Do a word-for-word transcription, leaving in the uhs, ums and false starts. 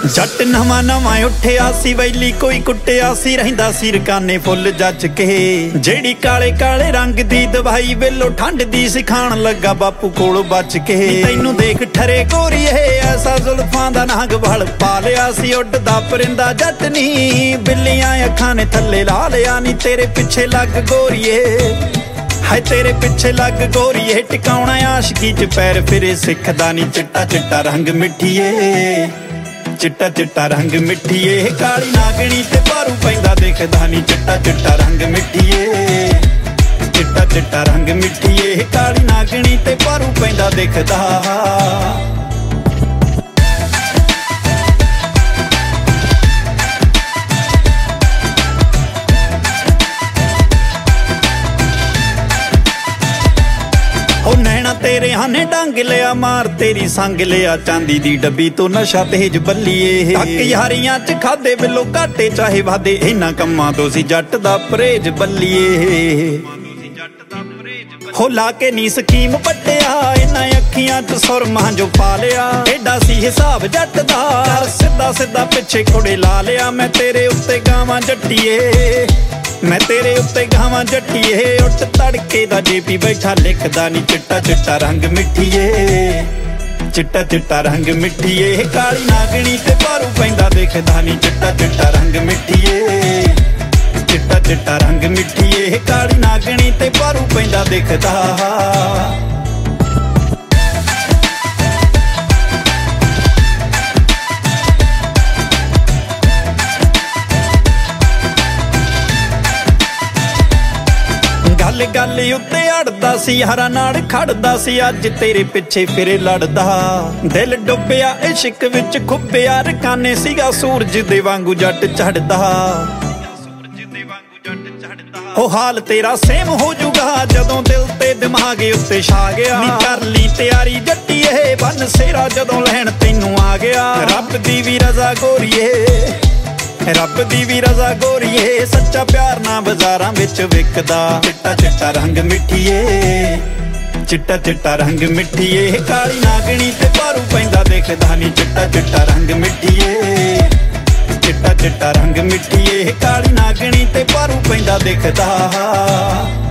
जट नवा नवा उठिया सी वैली कोई कुटिया सी रहिंदा सी रकाने फुल जच के जेड़ी काले काले रंग दी दवाई वेलो ठंड दी सिखाण लगा बापू कोल बच के। तैनू देख ठरे गोरीए ऐसा जुल्फां दा नाग वल पा लिया सी उडदा परिंदा जट नी बिल्लियां अखां ने थल्ले ला लिया नी तेरे पिछे लग गोरीए हाय तेरे पिछे लग गोरीए टिकाउणा आशिकी च पैर फिरे सिखदा नी चिट्टा चिट्टा रंग मिठीए चिट्टा चिट्टा रंग मिठीए काली नागणी ते पारू पैंदा देखदा नी चिट्टा चिट्टा रंग मिठीए चिट्टा चिट्टा रंग मिठीए काली नागणी ते पारू पैंदा देखदा। नैना तेरे हाने डंग लिया मार तेरी संग लिया चांदी दी डब्बी तो नशा तेज बल्लीए तक यारियां च खादे बिलो घाटे चाहे वादे इन्हां कम्मां तो सी जट दा परहेज बल्लीए। हो ला के नी स्कीम पट्टिया इन्हां अखियां च सुरमा जो पा लिया एडा सी हिसाब जट दा सीधा सीधा पिछे कुड़े ला लिया मैं तेरे उत्ते गावां जट्टीए मैं तेरे उत्ते गावां जट्टीए उठ तड़के दा जेपी बैठा लिखदा नी चिट्टा चिट्टा रंग मिठीए चिट्टा चिट्टा रंग मिठीए काली नागणी ते पारू पैंदा देखदा नी चिट्टा चिट्टा रंग मिठीए चिट्टा चिट्टा रंग मिठीए काली नागणी ते पारू पैंदा देखदा। गल गल उत्ते अड़दा सी यारां नाल खड़दा सी अज तेरे पिछे फिरे लड़दा दिल डुबिया इश्क विच खुबिया रकाने सीगा सूरज दे वांगू जट चढ़दा ओ हाल तेरा सेम हो जूगा जदों दिल ते दिमाग उत्ते छा गया नी कर ली तैयारी जट्टीए बन सेरा जदों लैण तैनू आ गया रब दी भी रजा गोरीए रब दी भी रजा गोरीए सच्चा प्यार ना बाजारां विच विकदा चिट्टा चिट्टा रंग मिठीए चिट्टा चिट्टा रंग मिठीए काली नागणी ते पारू पैंदा देखदा नी चिट्टा चिट्टा रंग मिठीए चिट्टा चिट्टा रंग मिठीए काली नागणी ते पारू पैंदा देखदा।